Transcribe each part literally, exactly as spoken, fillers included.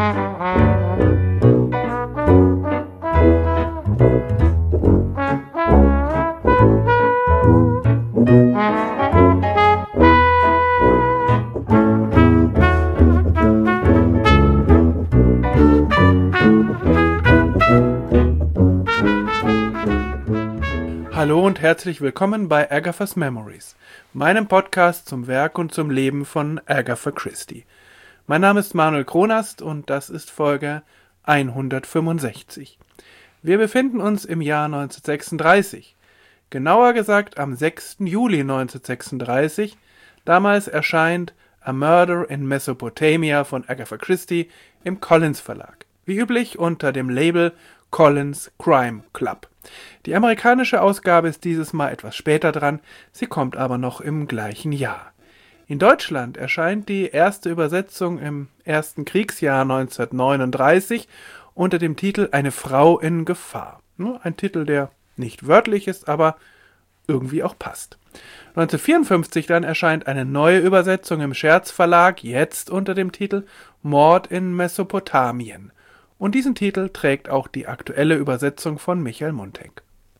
Hallo und herzlich willkommen bei Agatha's Memories, meinem Podcast zum Werk und zum Leben von Agatha Christie. Mein Name ist Manuel Kronast und das ist Folge hundertfünfundsechzig. Wir befinden uns im Jahr neunzehnhundertsechsunddreißig, genauer gesagt am sechsten Juli neunzehnhundertsechsunddreißig. Damals erscheint A Murder in Mesopotamia von Agatha Christie im Collins Verlag, wie üblich unter dem Label Collins Crime Club. Die amerikanische Ausgabe ist dieses Mal etwas später dran, sie kommt aber noch im gleichen Jahr. In Deutschland erscheint die erste Übersetzung im ersten Kriegsjahr neunzehnhundertneununddreißig unter dem Titel Eine Frau in Gefahr. Ein Titel, der nicht wörtlich ist, aber irgendwie auch passt. neunzehnhundertvierundfünfzig dann erscheint eine neue Übersetzung im Scherz Verlag, jetzt unter dem Titel Mord in Mesopotamien. Und diesen Titel trägt auch die aktuelle Übersetzung von Michael Munteck.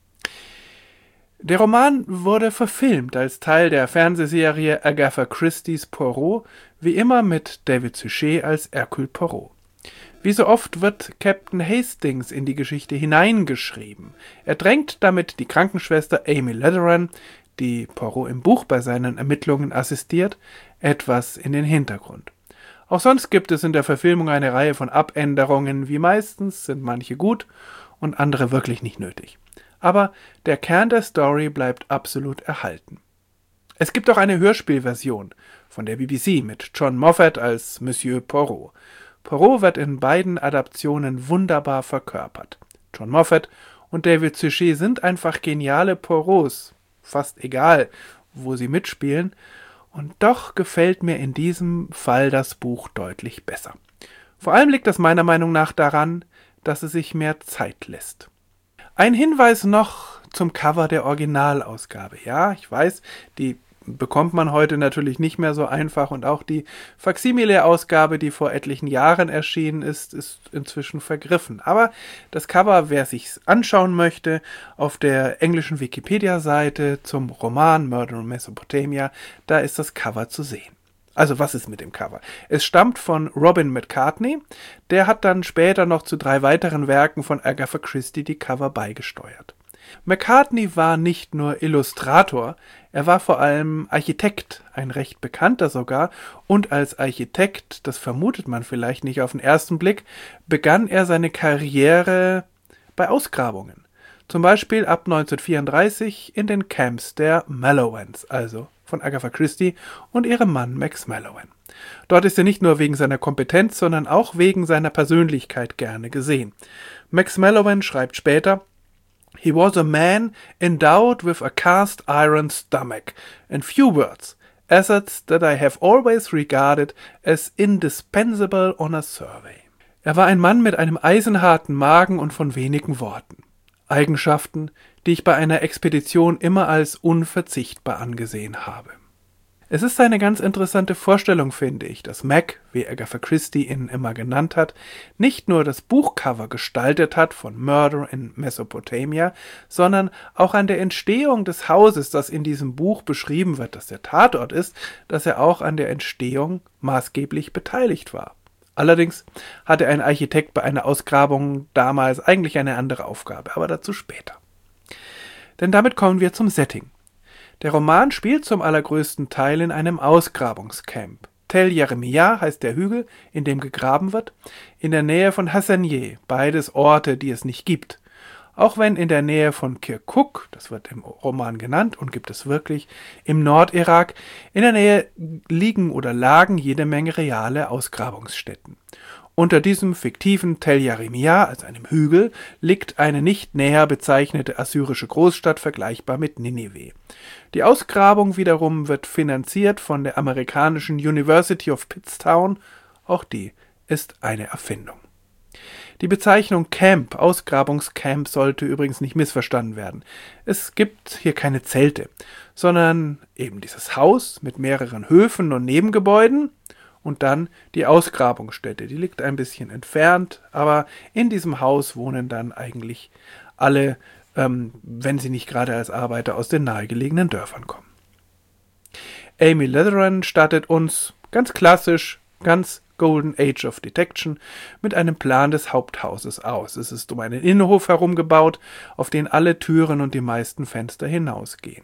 Der Roman wurde verfilmt als Teil der Fernsehserie Agatha Christie's Poirot, wie immer mit David Suchet als Hercule Poirot. Wie so oft wird Captain Hastings in die Geschichte hineingeschrieben. Er drängt damit die Krankenschwester Amy Lederan, die Poirot im Buch bei seinen Ermittlungen assistiert, etwas in den Hintergrund. Auch sonst gibt es in der Verfilmung eine Reihe von Abänderungen, wie meistens sind manche gut und andere wirklich nicht nötig. Aber der Kern der Story bleibt absolut erhalten. Es gibt auch eine Hörspielversion von der B B C mit John Moffat als Monsieur Poirot. Poirot wird in beiden Adaptionen wunderbar verkörpert. John Moffat und David Suchet sind einfach geniale Poirots, fast egal, wo sie mitspielen. Und doch gefällt mir in diesem Fall das Buch deutlich besser. Vor allem liegt das meiner Meinung nach daran, dass es sich mehr Zeit lässt. Ein Hinweis noch zum Cover der Originalausgabe. Ja, ich weiß, die bekommt man heute natürlich nicht mehr so einfach und auch die Faksimile-Ausgabe, die vor etlichen Jahren erschienen ist, ist inzwischen vergriffen. Aber das Cover, wer sich's anschauen möchte, auf der englischen Wikipedia-Seite zum Roman Murder in Mesopotamia, da ist das Cover zu sehen. Also was ist mit dem Cover? Es stammt von Robin McCartney, der hat dann später noch zu drei weiteren Werken von Agatha Christie die Cover beigesteuert. McCartney war nicht nur Illustrator, er war vor allem Architekt, ein recht bekannter sogar, und als Architekt, das vermutet man vielleicht nicht auf den ersten Blick, begann er seine Karriere bei Ausgrabungen. Zum Beispiel ab neunzehnhundertvierunddreißig in den Camps der Mallowans, also von Agatha Christie und ihrem Mann Max Mallowan. Dort ist er nicht nur wegen seiner Kompetenz, sondern auch wegen seiner Persönlichkeit gerne gesehen. Max Mallowan schreibt später: He was a man endowed with a cast iron stomach and few words, assets that I have always regarded as indispensable on a survey. Er war ein Mann mit einem eisenharten Magen und von wenigen Worten. Eigenschaften, die ich bei einer Expedition immer als unverzichtbar angesehen habe. Es ist eine ganz interessante Vorstellung, finde ich, dass Mac, wie Agatha Christie ihn immer genannt hat, nicht nur das Buchcover gestaltet hat von Murder in Mesopotamia, sondern auch an der Entstehung des Hauses, das in diesem Buch beschrieben wird, das der Tatort ist, dass er auch an der Entstehung maßgeblich beteiligt war. Allerdings hatte ein Architekt bei einer Ausgrabung damals eigentlich eine andere Aufgabe, aber dazu später. Denn damit kommen wir zum Setting. Der Roman spielt zum allergrößten Teil in einem Ausgrabungscamp. Tel Jeremiah heißt der Hügel, in dem gegraben wird, in der Nähe von Hassanieh, beides Orte, die es nicht gibt. Auch wenn in der Nähe von Kirkuk, das wird im Roman genannt und gibt es wirklich, im Nordirak, in der Nähe liegen oder lagen jede Menge reale Ausgrabungsstätten. Unter diesem fiktiven Tel Jeremiah, also einem Hügel, liegt eine nicht näher bezeichnete assyrische Großstadt, vergleichbar mit Ninive. Die Ausgrabung wiederum wird finanziert von der amerikanischen University of Pittstown, auch die ist eine Erfindung. Die Bezeichnung Camp, Ausgrabungscamp, sollte übrigens nicht missverstanden werden. Es gibt hier keine Zelte, sondern eben dieses Haus mit mehreren Höfen und Nebengebäuden. und dann die Ausgrabungsstätte. Die liegt ein bisschen entfernt, aber in diesem Haus wohnen dann eigentlich alle, ähm, wenn sie nicht gerade als Arbeiter aus den nahegelegenen Dörfern kommen. Amy Leatheran startet uns ganz klassisch, ganz Golden Age of Detection mit einem Plan des Haupthauses aus. Es ist um einen Innenhof herum gebaut, auf den alle Türen und die meisten Fenster hinausgehen.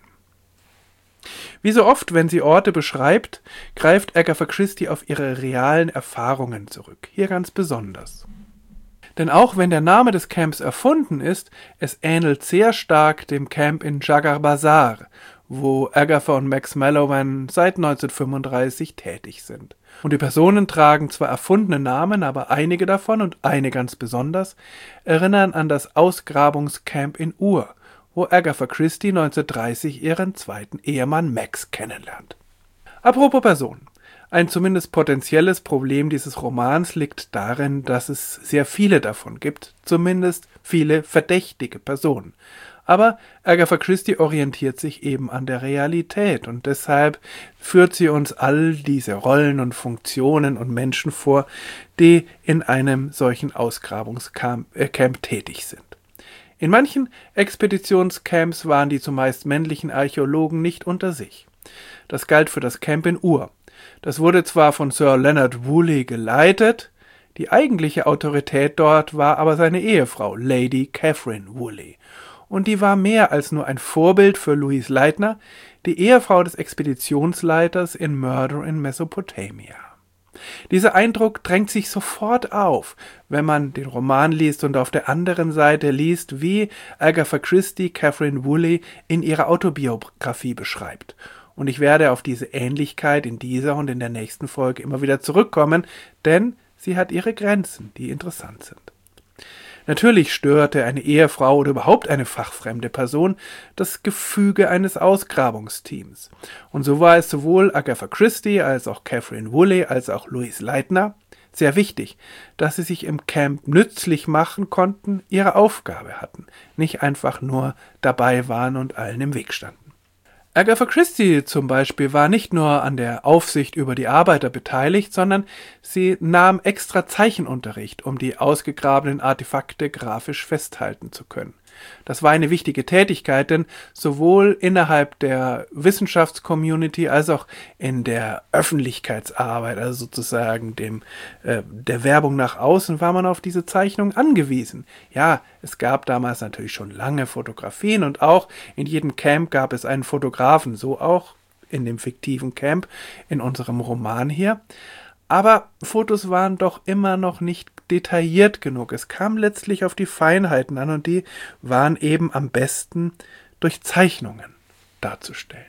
Wie so oft, wenn sie Orte beschreibt, greift Agatha Christie auf ihre realen Erfahrungen zurück. Hier ganz besonders. Denn auch wenn der Name des Camps erfunden ist, es ähnelt sehr stark dem Camp in Jagar Bazar, wo Agatha und Max Mallowan seit neunzehnhundertfünfunddreißig tätig sind. Und die Personen tragen zwar erfundene Namen, aber einige davon, und eine ganz besonders, erinnern an das Ausgrabungscamp in Ur, wo Agatha Christie neunzehnhundertdreißig ihren zweiten Ehemann Max kennenlernt. Apropos Personen. Ein zumindest potenzielles Problem dieses Romans liegt darin, dass es sehr viele davon gibt, zumindest viele verdächtige Personen. Aber Agatha Christie orientiert sich eben an der Realität und deshalb führt sie uns all diese Rollen und Funktionen und Menschen vor, die in einem solchen Ausgrabungscamp äh, Camp tätig sind. In manchen Expeditionscamps waren die zumeist männlichen Archäologen nicht unter sich. Das galt für das Camp in Ur. Das wurde zwar von Sir Leonard Woolley geleitet, die eigentliche Autorität dort war aber seine Ehefrau, Lady Catherine Woolley. Und die war mehr als nur ein Vorbild für Louise Leitner, die Ehefrau des Expeditionsleiters in Murder in Mesopotamia. Dieser Eindruck drängt sich sofort auf, wenn man den Roman liest und auf der anderen Seite liest, wie Agatha Christie Catherine Woolley in ihrer Autobiografie beschreibt. Und ich werde auf diese Ähnlichkeit in dieser und in der nächsten Folge immer wieder zurückkommen, denn sie hat ihre Grenzen, die interessant sind. Natürlich störte eine Ehefrau oder überhaupt eine fachfremde Person das Gefüge eines Ausgrabungsteams. Und so war es sowohl Agatha Christie als auch Catherine Woolley als auch Louise Leitner sehr wichtig, dass sie sich im Camp nützlich machen konnten, ihre Aufgabe hatten, nicht einfach nur dabei waren und allen im Weg standen. Agatha Christie zum Beispiel war nicht nur an der Aufsicht über die Arbeiter beteiligt, sondern sie nahm extra Zeichenunterricht, um die ausgegrabenen Artefakte grafisch festhalten zu können. Das war eine wichtige Tätigkeit, denn sowohl innerhalb der Wissenschaftscommunity als auch in der Öffentlichkeitsarbeit, also sozusagen dem äh, der Werbung nach außen, war man auf diese Zeichnung angewiesen. Ja, es gab damals natürlich schon lange Fotografien und auch in jedem Camp gab es einen Fotografen, so auch in dem fiktiven Camp in unserem Roman hier. Aber Fotos waren doch immer noch nicht detailliert genug. Es kam letztlich auf die Feinheiten an und die waren eben am besten durch Zeichnungen darzustellen.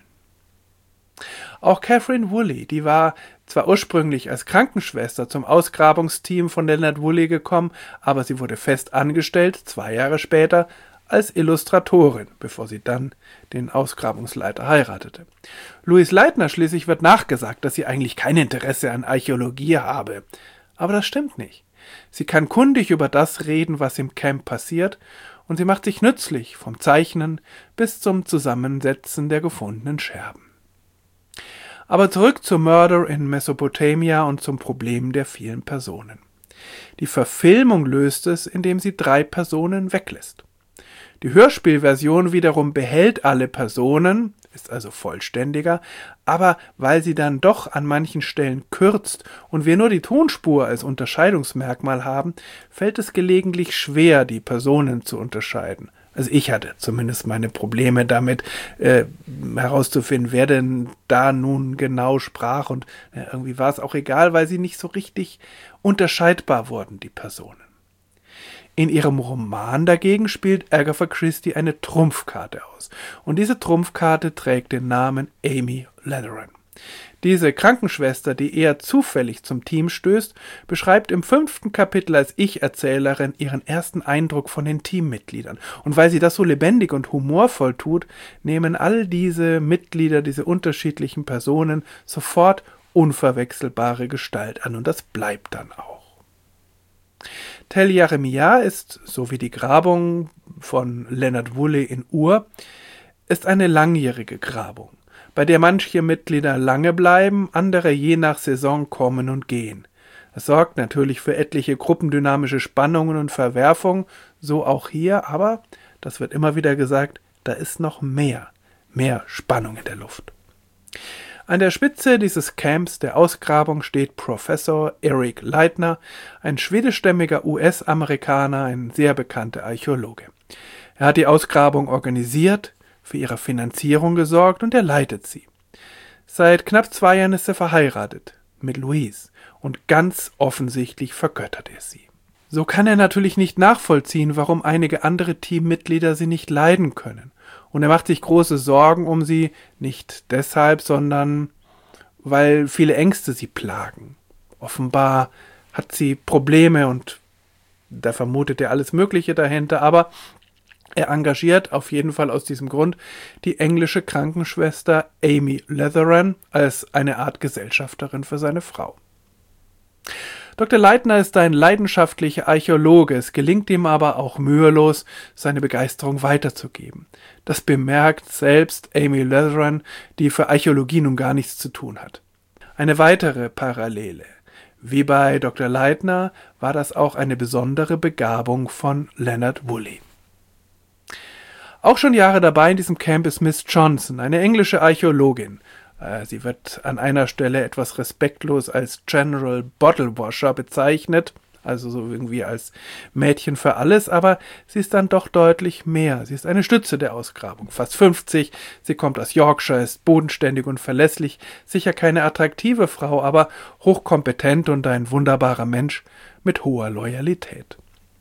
Auch Catherine Woolley, die war zwar ursprünglich als Krankenschwester zum Ausgrabungsteam von Leonard Woolley gekommen, aber sie wurde fest angestellt, zwei Jahre später, als Illustratorin, bevor sie dann den Ausgrabungsleiter heiratete. Louise Leitner schließlich wird nachgesagt, dass sie eigentlich kein Interesse an Archäologie habe. Aber das stimmt nicht. Sie kann kundig über das reden, was im Camp passiert, und sie macht sich nützlich, vom Zeichnen bis zum Zusammensetzen der gefundenen Scherben. Aber zurück zum Murder in Mesopotamia und zum Problem der vielen Personen. Die Verfilmung löst es, indem sie drei Personen weglässt. Die Hörspielversion wiederum behält alle Personen, ist also vollständiger, aber weil sie dann doch an manchen Stellen kürzt und wir nur die Tonspur als Unterscheidungsmerkmal haben, fällt es gelegentlich schwer, die Personen zu unterscheiden. Also ich hatte zumindest meine Probleme damit, äh, herauszufinden, wer denn da nun genau sprach und äh, irgendwie war es auch egal, weil sie nicht so richtig unterscheidbar wurden, die Personen. In ihrem Roman dagegen spielt Agatha Christie eine Trumpfkarte aus. Und diese Trumpfkarte trägt den Namen Amy Leatheran. Diese Krankenschwester, die eher zufällig zum Team stößt, beschreibt im fünften Kapitel als Ich-Erzählerin ihren ersten Eindruck von den Teammitgliedern. Und weil sie das so lebendig und humorvoll tut, nehmen all diese Mitglieder, diese unterschiedlichen Personen sofort unverwechselbare Gestalt an. Und das bleibt dann auch. Tel Jeremiah ist, so wie die Grabung von Leonard Woolley in Ur, ist eine langjährige Grabung. bei der manche Mitglieder lange bleiben, andere je nach Saison kommen und gehen. Das sorgt natürlich für etliche gruppendynamische Spannungen und Verwerfungen, so auch hier, aber, das wird immer wieder gesagt, da ist noch mehr, mehr Spannung in der Luft. An der Spitze dieses Camps der Ausgrabung steht Professor Eric Leitner, ein schwedischstämmiger U S-Amerikaner, ein sehr bekannter Archäologe. Er hat die Ausgrabung organisiert, für ihre Finanzierung gesorgt und er leitet sie. Seit knapp zwei Jahren ist er verheiratet mit Louise und ganz offensichtlich vergöttert er sie. So kann er natürlich nicht nachvollziehen, warum einige andere Teammitglieder sie nicht leiden können. Und er macht sich große Sorgen um sie, nicht deshalb, sondern weil viele Ängste sie plagen. Offenbar hat sie Probleme und da vermutet er alles Mögliche dahinter, aber er engagiert auf jeden Fall aus diesem Grund die englische Krankenschwester Amy Leatheran als eine Art Gesellschafterin für seine Frau. Doktor Leitner ist ein leidenschaftlicher Archäologe, es gelingt ihm aber auch mühelos, seine Begeisterung weiterzugeben. Das bemerkt selbst Amy Leatheran, die für Archäologie nun gar nichts zu tun hat. Eine weitere Parallele. Wie bei Doktor Leitner war das auch eine besondere Begabung von Leonard Woolley. Auch schon Jahre dabei in diesem Camp ist Miss Johnson, eine englische Archäologin. Sie wird an einer Stelle etwas respektlos als General Bottle Washer bezeichnet, also so irgendwie als Mädchen für alles, aber sie ist dann doch deutlich mehr. Sie ist eine Stütze der Ausgrabung, fast fünfzig, sie kommt aus Yorkshire, ist bodenständig und verlässlich, sicher keine attraktive Frau, aber hochkompetent und ein wunderbarer Mensch mit hoher Loyalität.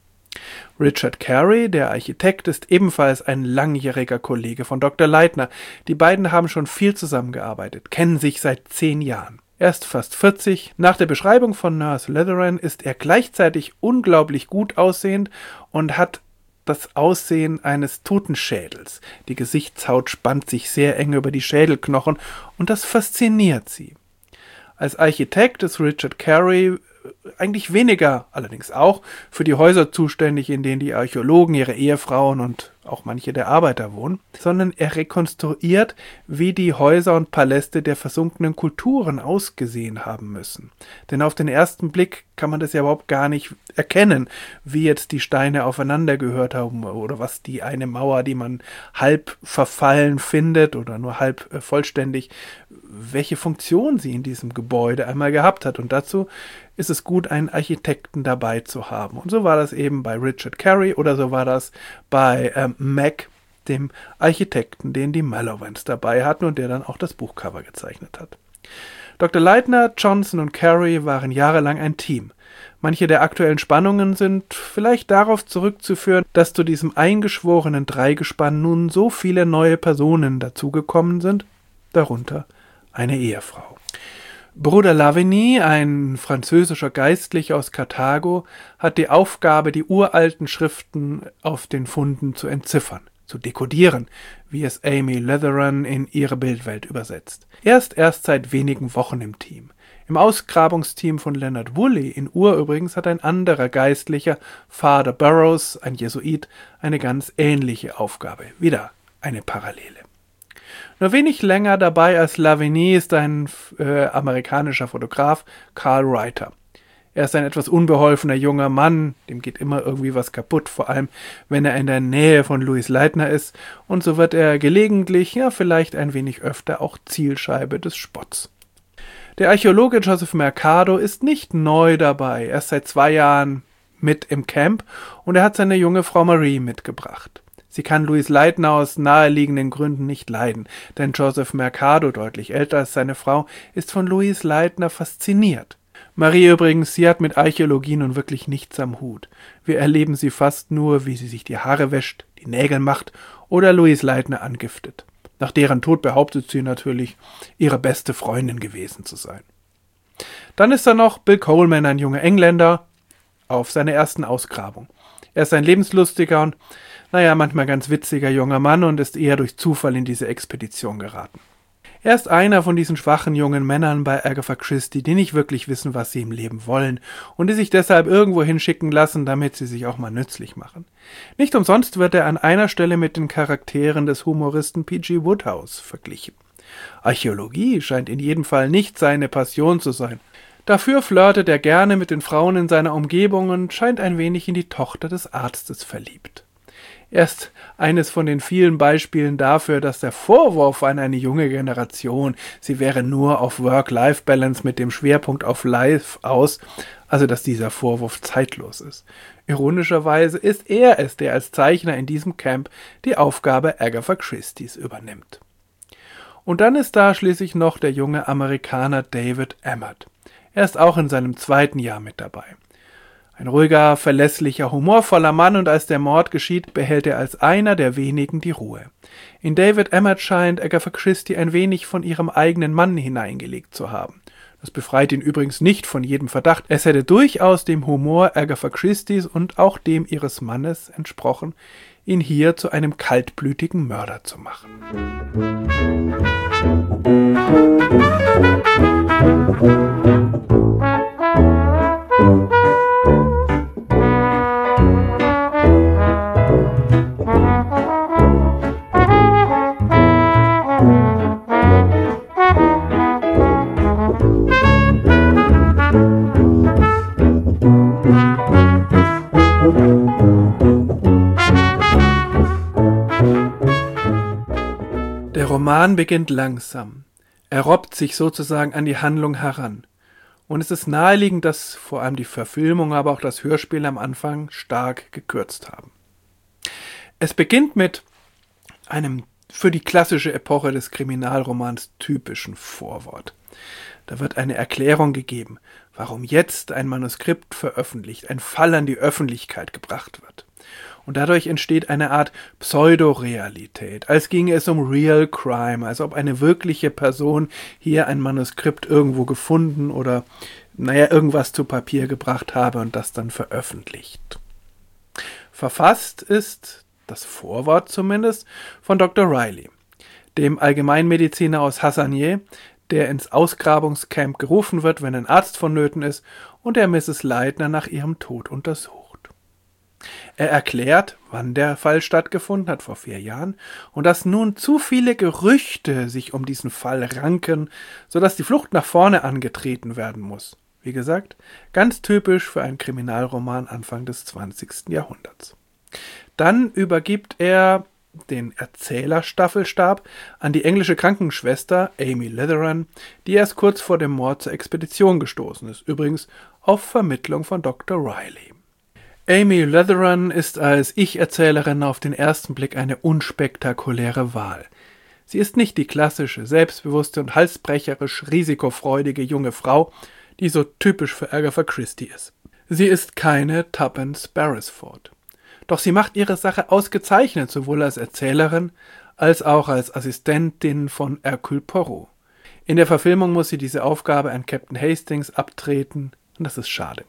Richard Carey, der Architekt, ist ebenfalls ein langjähriger Kollege von Doktor Leitner. Die beiden haben schon viel zusammengearbeitet, kennen sich seit zehn Jahren. Er ist fast vierzig. Nach der Beschreibung von Nurse Leatheran ist er gleichzeitig unglaublich gut aussehend und hat das Aussehen eines Totenschädels. Die Gesichtshaut spannt sich sehr eng über die Schädelknochen und das fasziniert sie. Als Architekt ist Richard Carey eigentlich weniger, allerdings auch, für die Häuser zuständig, in denen die Archäologen, ihre Ehefrauen und auch manche der Arbeiter wohnen, sondern er rekonstruiert, wie die Häuser und Paläste der versunkenen Kulturen ausgesehen haben müssen. Denn auf den ersten Blick kann man das ja überhaupt gar nicht erkennen, wie jetzt die Steine aufeinander gehört haben oder was die eine Mauer, die man halb verfallen findet oder nur halb äh, vollständig, welche Funktion sie in diesem Gebäude einmal gehabt hat. Und dazu ist es gut, einen Architekten dabei zu haben. Und so war das eben bei Richard Carey oder so war das bei ähm, Mac, dem Architekten, den die Mallowans dabei hatten und der dann auch das Buchcover gezeichnet hat. Doktor Leitner, Johnson und Carey waren jahrelang ein Team. Manche der aktuellen Spannungen sind vielleicht darauf zurückzuführen, dass zu diesem eingeschworenen Dreigespann nun so viele neue Personen dazugekommen sind, darunter eine Ehefrau. Bruder Lavigny, ein französischer Geistlicher aus Karthago, hat die Aufgabe, die uralten Schriften auf den Funden zu entziffern, zu dekodieren, wie es Amy Leatheran in ihre Bildwelt übersetzt. Er ist erst seit wenigen Wochen im Team. Im Ausgrabungsteam von Leonard Woolley in Ur übrigens hat ein anderer Geistlicher, Father Burroughs, ein Jesuit, eine ganz ähnliche Aufgabe. Wieder eine Parallele. Nur wenig länger dabei als Lavigny ist ein äh, amerikanischer Fotograf, Carl Reiter. Er ist ein etwas unbeholfener junger Mann, dem geht immer irgendwie was kaputt, vor allem wenn er in der Nähe von Louise Leitner ist, und so wird er gelegentlich, ja vielleicht ein wenig öfter, auch Zielscheibe des Spotts. Der Archäologe Joseph Mercado ist nicht neu dabei, er ist seit zwei Jahren mit im Camp und er hat seine junge Frau Marie mitgebracht. Sie kann Louise Leitner aus naheliegenden Gründen nicht leiden, denn Joseph Mercado, deutlich älter als seine Frau, ist von Louise Leitner fasziniert. Marie übrigens, sie hat mit Archäologie nun wirklich nichts am Hut. Wir erleben sie fast nur, wie sie sich die Haare wäscht, die Nägel macht oder Louise Leitner angiftet. Nach deren Tod behauptet sie natürlich, ihre beste Freundin gewesen zu sein. Dann ist da noch Bill Coleman, ein junger Engländer, auf seiner ersten Ausgrabung. Er ist ein lebenslustiger und naja, manchmal ganz witziger junger Mann und ist eher durch Zufall in diese Expedition geraten. Er ist einer von diesen schwachen jungen Männern bei Agatha Christie, die nicht wirklich wissen, was sie im Leben wollen und die sich deshalb irgendwo hinschicken lassen, damit sie sich auch mal nützlich machen. Nicht umsonst wird er an einer Stelle mit den Charakteren des Humoristen P G Wodehouse verglichen. Archäologie scheint in jedem Fall nicht seine Passion zu sein. Dafür flirtet er gerne mit den Frauen in seiner Umgebung und scheint ein wenig in die Tochter des Arztes verliebt. Er ist eines von den vielen Beispielen dafür, dass der Vorwurf an eine junge Generation, sie wäre nur auf Work-Life-Balance mit dem Schwerpunkt auf Life aus, also dass dieser Vorwurf zeitlos ist. Ironischerweise ist er es, der als Zeichner in diesem Camp die Aufgabe Agatha Christies übernimmt. Und dann ist da schließlich noch der junge Amerikaner David Emmert. Er ist auch in seinem zweiten Jahr mit dabei. Ein ruhiger, verlässlicher, humorvoller Mann, und als der Mord geschieht, behält er als einer der wenigen die Ruhe. In David Emmert scheint Agatha Christie ein wenig von ihrem eigenen Mann hineingelegt zu haben. Das befreit ihn übrigens nicht von jedem Verdacht. Es hätte durchaus dem Humor Agatha Christies und auch dem ihres Mannes entsprochen, ihn hier zu einem kaltblütigen Mörder zu machen. Der Roman beginnt langsam. Er robbt sich sozusagen an die Handlung heran. Und es ist naheliegend, dass vor allem die Verfilmung, aber auch das Hörspiel am Anfang stark gekürzt haben. Es beginnt mit einem für die klassische Epoche des Kriminalromans typischen Vorwort. Da wird eine Erklärung gegeben, warum jetzt ein Manuskript veröffentlicht, ein Fall an die Öffentlichkeit gebracht wird. Und dadurch entsteht eine Art Pseudorealität, als ginge es um Real Crime, als ob eine wirkliche Person hier ein Manuskript irgendwo gefunden oder, naja, irgendwas zu Papier gebracht habe und das dann veröffentlicht. Verfasst ist, das Vorwort zumindest, von Doktor Riley, dem Allgemeinmediziner aus Hassanieh, der ins Ausgrabungscamp gerufen wird, wenn ein Arzt vonnöten ist, und der Misses Leitner nach ihrem Tod untersucht. Er erklärt, wann der Fall stattgefunden hat, vor vier Jahren, und dass nun zu viele Gerüchte sich um diesen Fall ranken, sodass die Flucht nach vorne angetreten werden muss. Wie gesagt, ganz typisch für einen Kriminalroman Anfang des zwanzigsten Jahrhunderts. Dann übergibt er den Erzählerstaffelstab an die englische Krankenschwester Amy Leatheran, die erst kurz vor dem Mord zur Expedition gestoßen ist, übrigens auf Vermittlung von Doktor Riley. Amy Leatheran ist als Ich-Erzählerin auf den ersten Blick eine unspektakuläre Wahl. Sie ist nicht die klassische, selbstbewusste und halsbrecherisch risikofreudige junge Frau, die so typisch für Agatha Christie ist. Sie ist keine Tuppence Beresford. Doch sie macht ihre Sache ausgezeichnet, sowohl als Erzählerin als auch als Assistentin von Hercule Poirot. In der Verfilmung muss sie diese Aufgabe an Captain Hastings abtreten, und das ist schade.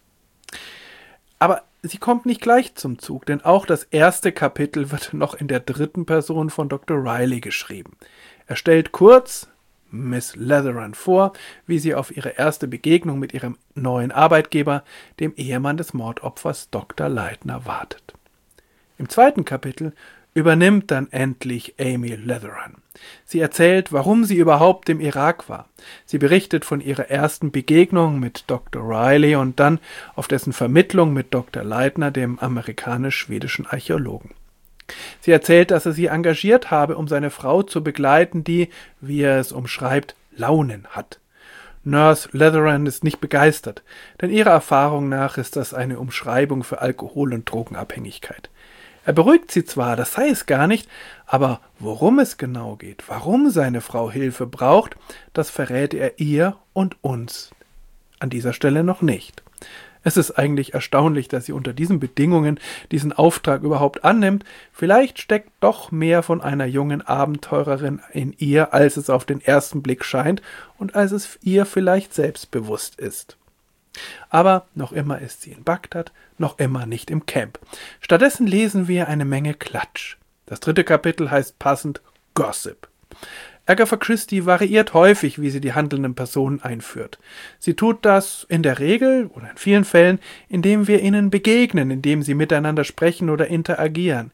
Aber sie kommt nicht gleich zum Zug, denn auch das erste Kapitel wird noch in der dritten Person von Doktor Riley geschrieben. Er stellt kurz Miss Leatheran vor, wie sie auf ihre erste Begegnung mit ihrem neuen Arbeitgeber, dem Ehemann des Mordopfers Doktor Leitner, wartet. Im zweiten Kapitel übernimmt dann endlich Amy Leatheran. Sie erzählt, warum sie überhaupt im Irak war. Sie berichtet von ihrer ersten Begegnung mit Doktor Riley und dann auf dessen Vermittlung mit Doktor Leitner, dem amerikanisch-schwedischen Archäologen. Sie erzählt, dass er sie engagiert habe, um seine Frau zu begleiten, die, wie er es umschreibt, Launen hat. Nurse Leatheran ist nicht begeistert, denn ihrer Erfahrung nach ist das eine Umschreibung für Alkohol- und Drogenabhängigkeit. Er beruhigt sie zwar, das sei es gar nicht, aber worum es genau geht, warum seine Frau Hilfe braucht, das verrät er ihr und uns an dieser Stelle noch nicht. Es ist eigentlich erstaunlich, dass sie unter diesen Bedingungen diesen Auftrag überhaupt annimmt. Vielleicht steckt doch mehr von einer jungen Abenteurerin in ihr, als es auf den ersten Blick scheint und als es ihr vielleicht selbstbewusst ist. Aber noch immer ist sie in Bagdad, noch immer nicht im Camp. Stattdessen lesen wir eine Menge Klatsch. Das dritte Kapitel heißt passend Gossip. Agatha Christie variiert häufig, wie sie die handelnden Personen einführt. Sie tut das in der Regel oder in vielen Fällen, indem wir ihnen begegnen, indem sie miteinander sprechen oder interagieren.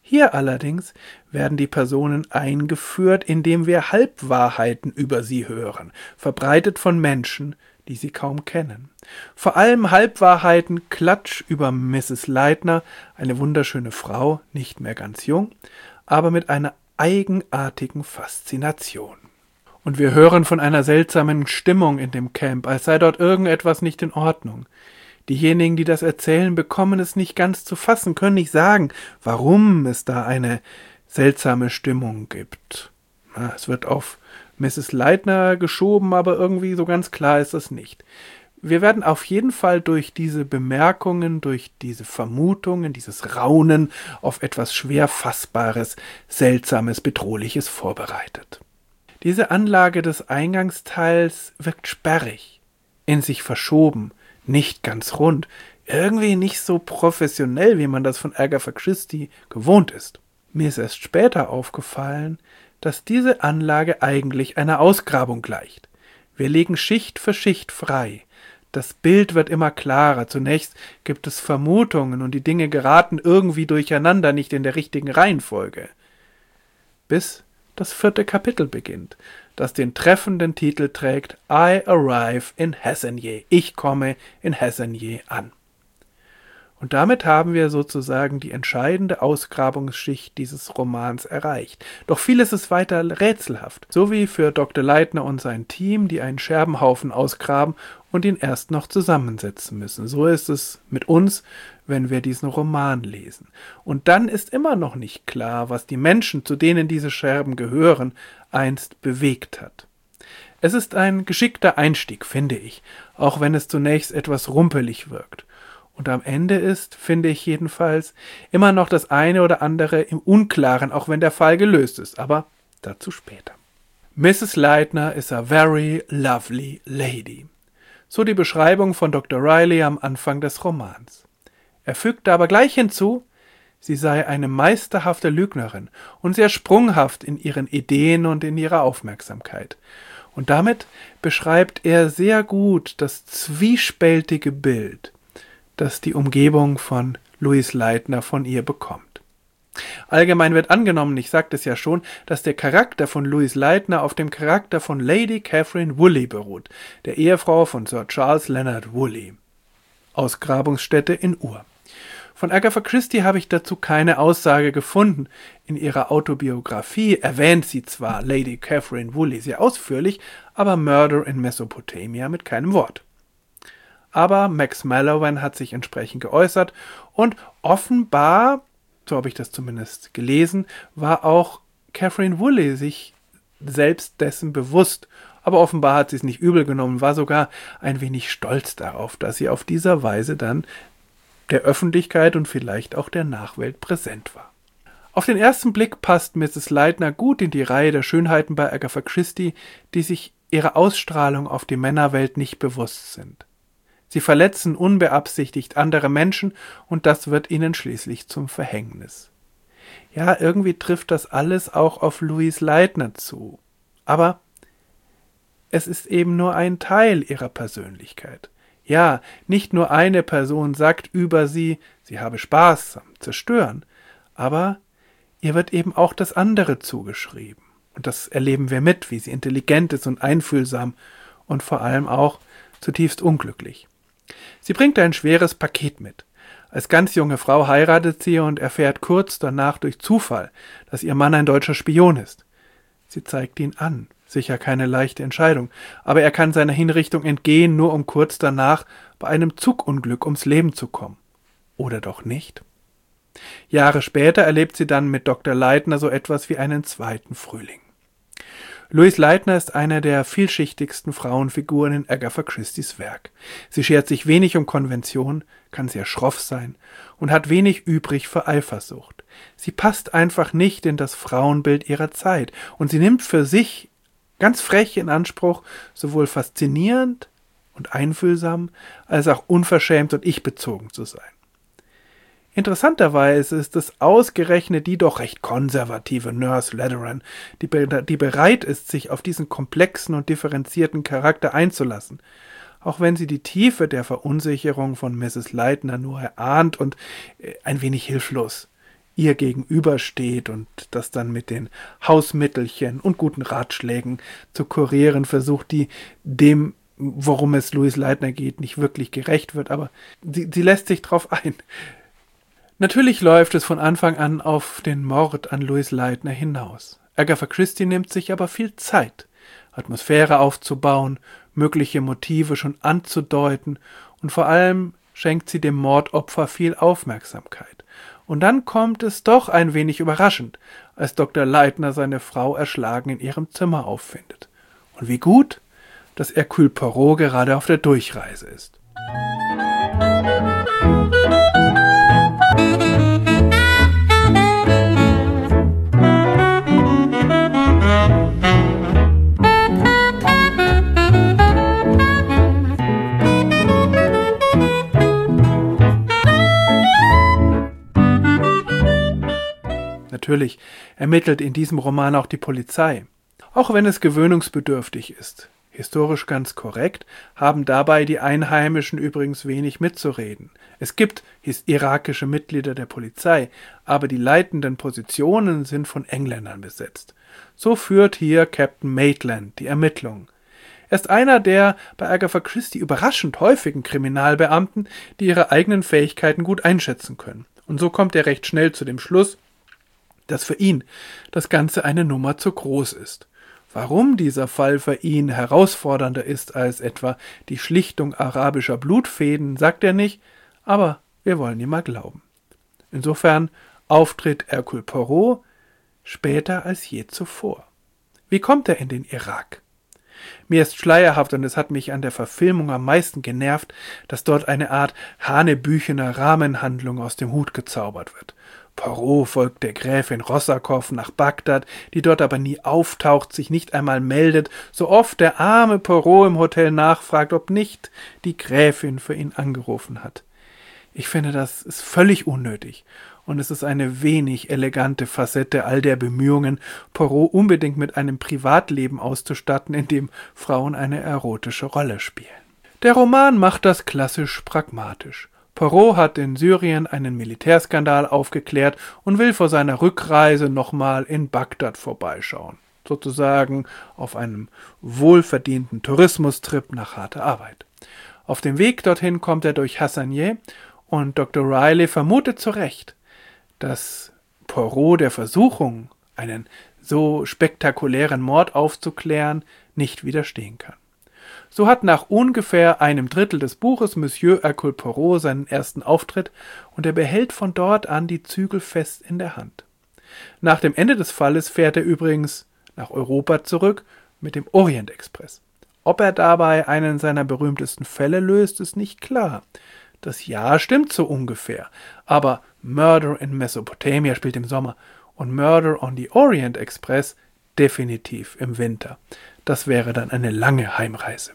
Hier allerdings werden die Personen eingeführt, indem wir Halbwahrheiten über sie hören, verbreitet von Menschen, die sie kaum kennen. Vor allem Halbwahrheiten, Klatsch über Misses Leitner, eine wunderschöne Frau, nicht mehr ganz jung, aber mit einer eigenartigen Faszination. Und wir hören von einer seltsamen Stimmung in dem Camp, als sei dort irgendetwas nicht in Ordnung. Diejenigen, die das erzählen, bekommen es nicht ganz zu fassen, können nicht sagen, warum es da eine seltsame Stimmung gibt. Na, es wird auf Misses Leitner geschoben, aber irgendwie so ganz klar ist das nicht. Wir werden auf jeden Fall durch diese Bemerkungen, durch diese Vermutungen, dieses Raunen auf etwas schwer Fassbares, Seltsames, Bedrohliches vorbereitet. Diese Anlage des Eingangsteils wirkt sperrig, in sich verschoben, nicht ganz rund, irgendwie nicht so professionell, wie man das von Agatha Christie gewohnt ist. Mir ist erst später aufgefallen, dass diese Anlage eigentlich einer Ausgrabung gleicht. Wir legen Schicht für Schicht frei. Das Bild wird immer klarer. Zunächst gibt es Vermutungen und die Dinge geraten irgendwie durcheinander, nicht in der richtigen Reihenfolge. Bis das vierte Kapitel beginnt, das den treffenden Titel trägt I arrive in Hessenje. Ich komme in Hessenje an. Und damit haben wir sozusagen die entscheidende Ausgrabungsschicht dieses Romans erreicht. Doch vieles ist weiter rätselhaft, so wie für Doktor Leitner und sein Team, die einen Scherbenhaufen ausgraben und ihn erst noch zusammensetzen müssen. So ist es mit uns, wenn wir diesen Roman lesen. Und dann ist immer noch nicht klar, was die Menschen, zu denen diese Scherben gehören, einst bewegt hat. Es ist ein geschickter Einstieg, finde ich, auch wenn es zunächst etwas rumpelig wirkt. Und am Ende ist, finde ich jedenfalls, immer noch das eine oder andere im Unklaren, auch wenn der Fall gelöst ist, aber dazu später. Misses Leitner is a very lovely lady. So die Beschreibung von Doktor Riley am Anfang des Romans. Er fügte aber gleich hinzu, sie sei eine meisterhafte Lügnerin und sehr sprunghaft in ihren Ideen und in ihrer Aufmerksamkeit. Und damit beschreibt er sehr gut das zwiespältige Bild, das die Umgebung von Louise Leitner von ihr bekommt. Allgemein wird angenommen, ich sagte es ja schon, dass der Charakter von Louise Leitner auf dem Charakter von Lady Catherine Woolley beruht, der Ehefrau von Sir Charles Leonard Woolley. Ausgrabungsstätte in Ur. Von Agatha Christie habe ich dazu keine Aussage gefunden. In ihrer Autobiografie erwähnt sie zwar Lady Catherine Woolley sehr ausführlich, aber Murder in Mesopotamia mit keinem Wort. Aber Max Mallowan hat sich entsprechend geäußert und offenbar, so habe ich das zumindest gelesen, war auch Catherine Woolley sich selbst dessen bewusst. Aber offenbar hat sie es nicht übel genommen, war sogar ein wenig stolz darauf, dass sie auf dieser Weise dann der Öffentlichkeit und vielleicht auch der Nachwelt präsent war. Auf den ersten Blick passt Misses Leitner gut in die Reihe der Schönheiten bei Agatha Christie, die sich ihrer Ausstrahlung auf die Männerwelt nicht bewusst sind. Sie verletzen unbeabsichtigt andere Menschen und das wird ihnen schließlich zum Verhängnis. Ja, irgendwie trifft das alles auch auf Louise Leitner zu. Aber es ist eben nur ein Teil ihrer Persönlichkeit. Ja, nicht nur eine Person sagt über sie, sie habe Spaß am Zerstören, aber ihr wird eben auch das andere zugeschrieben. Und das erleben wir mit, wie sie intelligent ist und einfühlsam und vor allem auch zutiefst unglücklich. Sie bringt ein schweres Paket mit. Als ganz junge Frau heiratet sie und erfährt kurz danach durch Zufall, dass ihr Mann ein deutscher Spion ist. Sie zeigt ihn an, sicher keine leichte Entscheidung, aber er kann seiner Hinrichtung entgehen, nur um kurz danach bei einem Zugunglück ums Leben zu kommen. Oder doch nicht? Jahre später erlebt sie dann mit Doktor Leitner so etwas wie einen zweiten Frühling. Louise Leitner ist eine der vielschichtigsten Frauenfiguren in Agatha Christies Werk. Sie schert sich wenig um Konvention, kann sehr schroff sein und hat wenig übrig für Eifersucht. Sie passt einfach nicht in das Frauenbild ihrer Zeit und sie nimmt für sich ganz frech in Anspruch, sowohl faszinierend und einfühlsam als auch unverschämt und ich-bezogen zu sein. Interessanterweise ist es ausgerechnet die doch recht konservative Nurse Lederan, die, be- die bereit ist, sich auf diesen komplexen und differenzierten Charakter einzulassen, auch wenn sie die Tiefe der Verunsicherung von Misses Leitner nur erahnt und äh, ein wenig hilflos ihr gegenübersteht und das dann mit den Hausmittelchen und guten Ratschlägen zu kurieren versucht, die dem, worum es Louise Leitner geht, nicht wirklich gerecht wird, aber sie, sie lässt sich drauf ein. Natürlich läuft es von Anfang an auf den Mord an Louise Leitner hinaus. Agatha Christie nimmt sich aber viel Zeit, Atmosphäre aufzubauen, mögliche Motive schon anzudeuten und vor allem schenkt sie dem Mordopfer viel Aufmerksamkeit. Und dann kommt es doch ein wenig überraschend, als Doktor Leitner seine Frau erschlagen in ihrem Zimmer auffindet. Und wie gut, dass Hercule Poirot gerade auf der Durchreise ist. Natürlich ermittelt in diesem Roman auch die Polizei. Auch wenn es gewöhnungsbedürftig ist, historisch ganz korrekt, haben dabei die Einheimischen übrigens wenig mitzureden. Es gibt irakische Mitglieder der Polizei, aber die leitenden Positionen sind von Engländern besetzt. So führt hier Captain Maitland die Ermittlungen. Er ist einer der bei Agatha Christie überraschend häufigen Kriminalbeamten, die ihre eigenen Fähigkeiten gut einschätzen können. Und so kommt er recht schnell zu dem Schluss, dass für ihn das Ganze eine Nummer zu groß ist. Warum dieser Fall für ihn herausfordernder ist als etwa die Schlichtung arabischer Blutfäden, sagt er nicht, aber wir wollen ihm mal glauben. Insofern auftritt Hercule Poirot später als je zuvor. Wie kommt er in den Irak? Mir ist schleierhaft und es hat mich an der Verfilmung am meisten genervt, dass dort eine Art hanebüchener Rahmenhandlung aus dem Hut gezaubert wird. Poirot folgt der Gräfin Rossakow nach Bagdad, die dort aber nie auftaucht, sich nicht einmal meldet, so oft der arme Poirot im Hotel nachfragt, ob nicht die Gräfin für ihn angerufen hat. Ich finde, das ist völlig unnötig und es ist eine wenig elegante Facette all der Bemühungen, Poirot unbedingt mit einem Privatleben auszustatten, in dem Frauen eine erotische Rolle spielen. Der Roman macht das klassisch pragmatisch. Poirot hat in Syrien einen Militärskandal aufgeklärt und will vor seiner Rückreise nochmal in Bagdad vorbeischauen. Sozusagen auf einem wohlverdienten Tourismustrip nach harter Arbeit. Auf dem Weg dorthin kommt er durch Hassanieh und Doktor Riley vermutet zu Recht, dass Poirot der Versuchung, einen so spektakulären Mord aufzuklären, nicht widerstehen kann. So hat nach ungefähr einem Drittel des Buches Monsieur Hercule Poirot seinen ersten Auftritt und er behält von dort an die Zügel fest in der Hand. Nach dem Ende des Falles fährt er übrigens nach Europa zurück mit dem Orient-Express. Ob er dabei einen seiner berühmtesten Fälle löst, ist nicht klar. Das Jahr stimmt so ungefähr, aber Murder in Mesopotamia spielt im Sommer und Murder on the Orient Express definitiv im Winter. Das wäre dann eine lange Heimreise.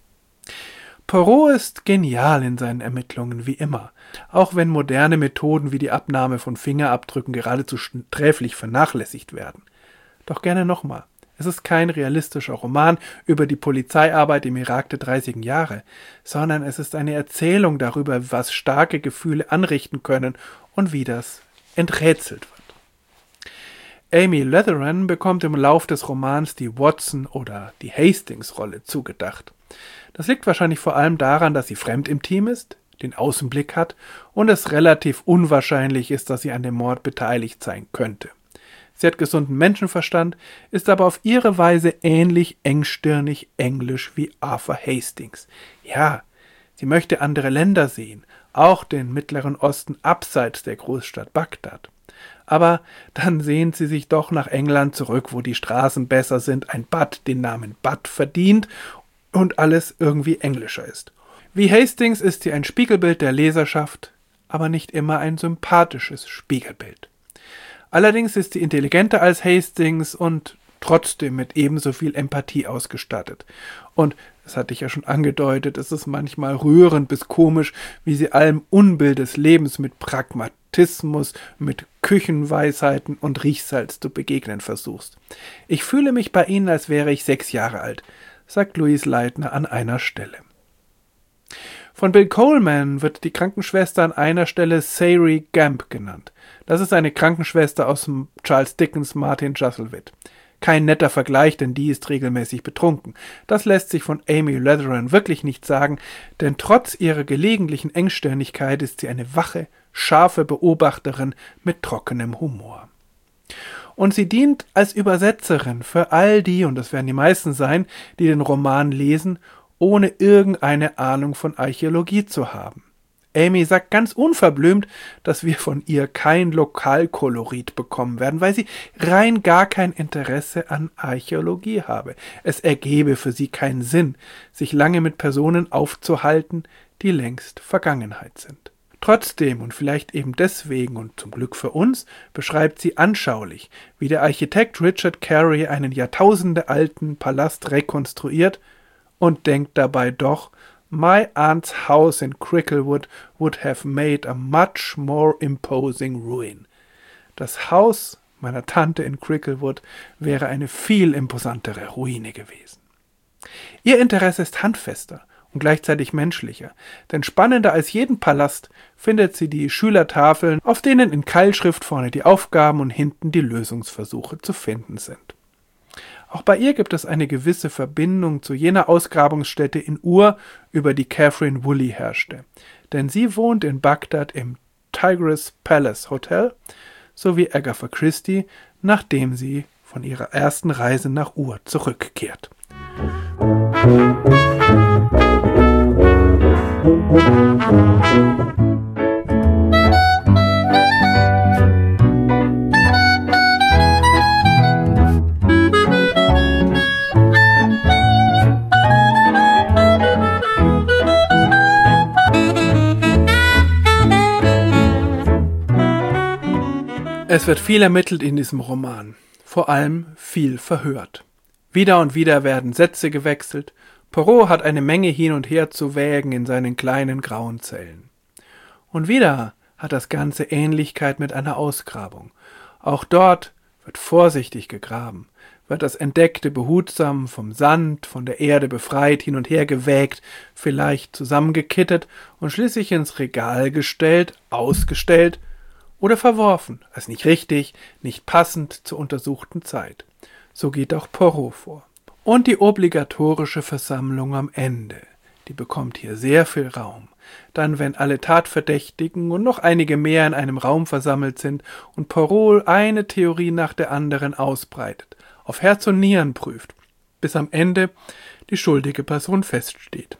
Poirot ist genial in seinen Ermittlungen, wie immer, auch wenn moderne Methoden wie die Abnahme von Fingerabdrücken geradezu sträflich vernachlässigt werden. Doch gerne nochmal. Es ist kein realistischer Roman über die Polizeiarbeit im Irak der dreißiger Jahre, sondern es ist eine Erzählung darüber, was starke Gefühle anrichten können und wie das enträtselt wird. Amy Leatheran bekommt im Lauf des Romans die Watson- oder die Hastings-Rolle zugedacht. Das liegt wahrscheinlich vor allem daran, dass sie fremd im Team ist, den Außenblick hat und es relativ unwahrscheinlich ist, dass sie an dem Mord beteiligt sein könnte. Sie hat gesunden Menschenverstand, ist aber auf ihre Weise ähnlich engstirnig englisch wie Arthur Hastings. Ja, sie möchte andere Länder sehen, auch den Mittleren Osten abseits der Großstadt Bagdad. Aber dann sehnt sie sich doch nach England zurück, wo die Straßen besser sind, ein Bad den Namen Bad verdient und alles irgendwie englischer ist. Wie Hastings ist sie ein Spiegelbild der Leserschaft, aber nicht immer ein sympathisches Spiegelbild. Allerdings ist sie intelligenter als Hastings und trotzdem mit ebenso viel Empathie ausgestattet. Und, das hatte ich ja schon angedeutet, es ist manchmal rührend bis komisch, wie sie allem Unbill des Lebens mit Pragmatismus, mit Küchenweisheiten und Riechsalz zu begegnen versuchst. Ich fühle mich bei ihnen, als wäre ich sechs Jahre alt, sagt Louise Leitner an einer Stelle. Von Bill Coleman wird die Krankenschwester an einer Stelle Sairey Gamp genannt. Das ist eine Krankenschwester aus dem Charles Dickens Martin Chuzzlewit. Kein netter Vergleich, denn die ist regelmäßig betrunken. Das lässt sich von Amy Leathern wirklich nicht sagen, denn trotz ihrer gelegentlichen Engstirnigkeit ist sie eine wache, scharfe Beobachterin mit trockenem Humor. Und sie dient als Übersetzerin für all die, und das werden die meisten sein, die den Roman lesen, ohne irgendeine Ahnung von Archäologie zu haben. Amy sagt ganz unverblümt, dass wir von ihr kein Lokalkolorit bekommen werden, weil sie rein gar kein Interesse an Archäologie habe. Es ergebe für sie keinen Sinn, sich lange mit Personen aufzuhalten, die längst Vergangenheit sind. Trotzdem und vielleicht eben deswegen und zum Glück für uns beschreibt sie anschaulich, wie der Architekt Richard Carey einen jahrtausendealten Palast rekonstruiert und denkt dabei doch, My aunt's house in Cricklewood would have made a much more imposing ruin. Das Haus meiner Tante in Cricklewood wäre eine viel imposantere Ruine gewesen. Ihr Interesse ist handfester und gleichzeitig menschlicher, denn spannender als jeden Palast findet sie die Schülertafeln, auf denen in Keilschrift vorne die Aufgaben und hinten die Lösungsversuche zu finden sind. Auch bei ihr gibt es eine gewisse Verbindung zu jener Ausgrabungsstätte in Ur, über die Catherine Woolley herrschte. Denn sie wohnt in Bagdad im Tigris Palace Hotel, sowie Agatha Christie, nachdem sie von ihrer ersten Reise nach Ur zurückkehrt. Es wird viel ermittelt in diesem Roman, vor allem viel verhört. Wieder und wieder werden Sätze gewechselt, Poirot hat eine Menge hin und her zu wägen in seinen kleinen grauen Zellen. Und wieder hat das Ganze Ähnlichkeit mit einer Ausgrabung. Auch dort wird vorsichtig gegraben, wird das Entdeckte behutsam vom Sand, von der Erde befreit, hin und her gewägt, vielleicht zusammengekittet und schließlich ins Regal gestellt, ausgestellt oder verworfen, als nicht richtig, nicht passend zur untersuchten Zeit. So geht auch Poirot vor. Und die obligatorische Versammlung am Ende, die bekommt hier sehr viel Raum. Dann, wenn alle Tatverdächtigen und noch einige mehr in einem Raum versammelt sind und Poirot eine Theorie nach der anderen ausbreitet, auf Herz und Nieren prüft, bis am Ende die schuldige Person feststeht.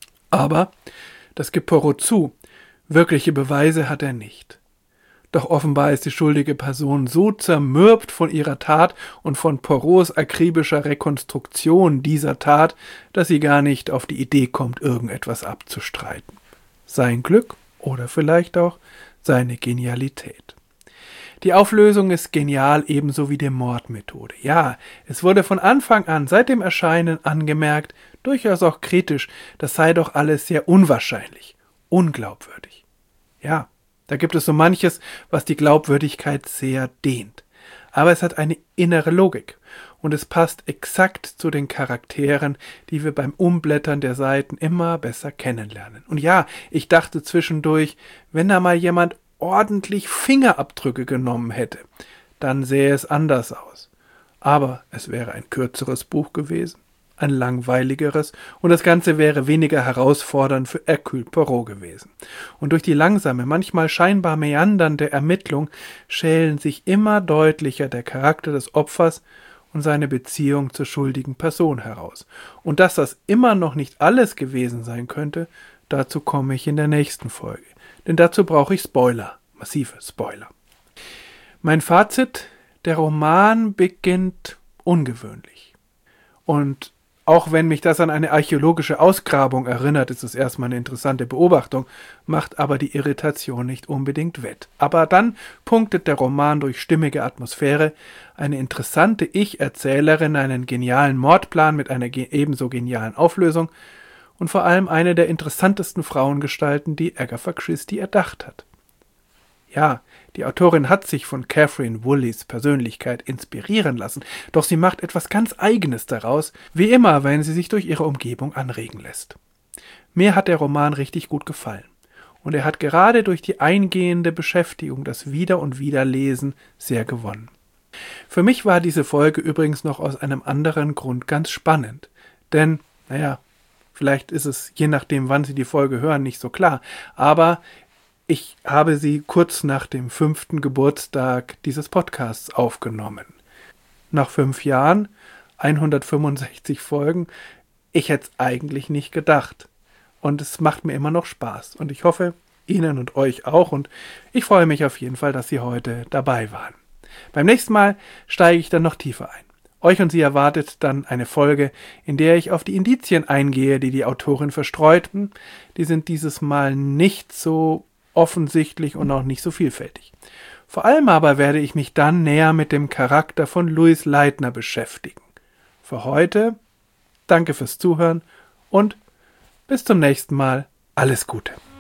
Aber, das gibt Poirot zu, wirkliche Beweise hat er nicht. Doch offenbar ist die schuldige Person so zermürbt von ihrer Tat und von Poirots akribischer Rekonstruktion dieser Tat, dass sie gar nicht auf die Idee kommt, irgendetwas abzustreiten. Sein Glück oder vielleicht auch seine Genialität. Die Auflösung ist genial, ebenso wie die Mordmethode. Ja, es wurde von Anfang an, seit dem Erscheinen angemerkt, durchaus auch kritisch, das sei doch alles sehr unwahrscheinlich, unglaubwürdig. Ja, da gibt es so manches, was die Glaubwürdigkeit sehr dehnt. Aber es hat eine innere Logik und es passt exakt zu den Charakteren, die wir beim Umblättern der Seiten immer besser kennenlernen. Und ja, ich dachte zwischendurch, wenn da mal jemand ordentlich Fingerabdrücke genommen hätte, dann sähe es anders aus. Aber es wäre ein kürzeres Buch gewesen, ein langweiligeres, und das Ganze wäre weniger herausfordernd für Hercule Poirot gewesen. Und durch die langsame, manchmal scheinbar meandernde Ermittlung schälen sich immer deutlicher der Charakter des Opfers und seine Beziehung zur schuldigen Person heraus. Und dass das immer noch nicht alles gewesen sein könnte, dazu komme ich in der nächsten Folge. Denn dazu brauche ich Spoiler, massive Spoiler. Mein Fazit: Der Roman beginnt ungewöhnlich. Und auch wenn mich das an eine archäologische Ausgrabung erinnert, ist es erstmal eine interessante Beobachtung, macht aber die Irritation nicht unbedingt wett. Aber dann punktet der Roman durch stimmige Atmosphäre, eine interessante Ich-Erzählerin, einen genialen Mordplan mit einer ge- ebenso genialen Auflösung und vor allem eine der interessantesten Frauengestalten, die Agatha Christie erdacht hat. Ja, die Autorin hat sich von Catherine Woolleys Persönlichkeit inspirieren lassen, doch sie macht etwas ganz Eigenes daraus, wie immer, wenn sie sich durch ihre Umgebung anregen lässt. Mir hat der Roman richtig gut gefallen. Und er hat gerade durch die eingehende Beschäftigung, das Wieder- und Wiederlesen, sehr gewonnen. Für mich war diese Folge übrigens noch aus einem anderen Grund ganz spannend. Denn, naja, vielleicht ist es, je nachdem, wann Sie die Folge hören, nicht so klar. Aber ich habe sie kurz nach dem fünften Geburtstag dieses Podcasts aufgenommen. Nach fünf Jahren, hundertfünfundsechzig Folgen, ich hätte es eigentlich nicht gedacht. Und es macht mir immer noch Spaß. Und ich hoffe, Ihnen und euch auch. Und ich freue mich auf jeden Fall, dass Sie heute dabei waren. Beim nächsten Mal steige ich dann noch tiefer ein. Euch und Sie erwartet dann eine Folge, in der ich auf die Indizien eingehe, die die Autorin verstreut. Die sind dieses Mal nicht so offensichtlich und auch nicht so vielfältig. Vor allem aber werde ich mich dann näher mit dem Charakter von Louis Leitner beschäftigen. Für heute danke fürs Zuhören und bis zum nächsten Mal. Alles Gute.